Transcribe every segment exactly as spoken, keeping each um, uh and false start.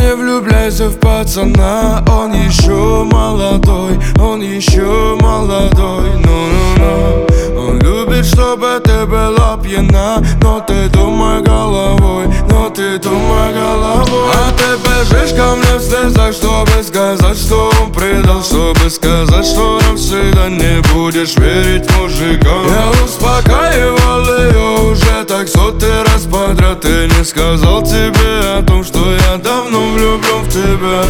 Не влюбляйся в пацана, он еще молодой, он еще молодой, ну-ну-ну. Он любит, чтобы ты была пьяна, но ты думай головой, но ты думай головой. А ты бежишь ко мне в слезах, чтобы сказать, что он предал, чтобы сказать, что навсегда не будешь верить мужикам. Я успокаивал ее уже так сотый раз подряд, и не сказал тебе о том, что я давно влюблен в тебя.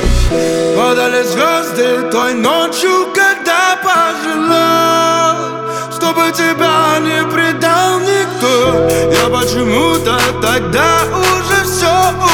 Падали звезды той ночью, когда пожелал, чтобы тебя не предал никто. Я почему-то тогда уже все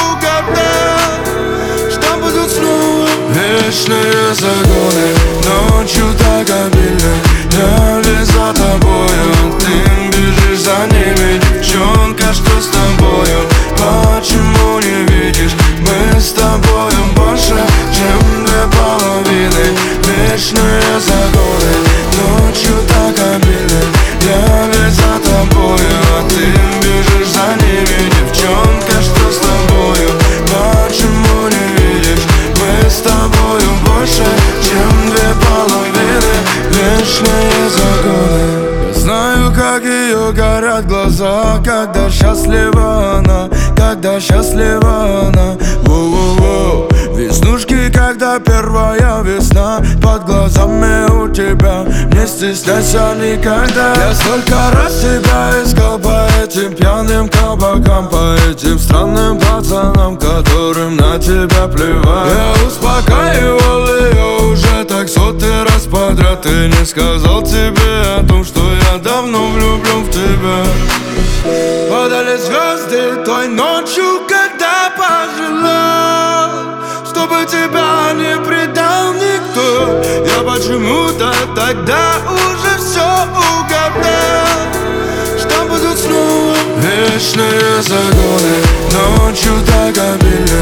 угадал, что будут снова вечные загоны. Ночью так обильно, я лишь за тобою, ты бежишь за ними, девчонка, что с тобою? Почему не видишь, мы с тобою больше, чем две половины. Вечные загоны, ночью так обильно, я ведь за тобою, а ты бежишь за ними, девчонка, что с тобою? Почему не видишь, мы с тобою больше, чем две половины. Вечные загоны. Я знаю, как ее горят глаза, когда счастлива она, когда счастлива она. Воу-воу-воу. Веснушки, когда первая весна под глазами у тебя, не стесняйся никогда. Я столько раз тебя искал по этим пьяным кабакам, по этим странным пацанам, которым на тебя плевать. Я успокаивал ее уже так сотый раз подряд, и не сказал тебе о том, что я давно влюблен в тебя. Падали звезды той ночью, когда пожелал, чтобы тебя не предал никто. Я почему-то тогда уже все угадал, что будут снова вечные загоны. Ночью так обильно,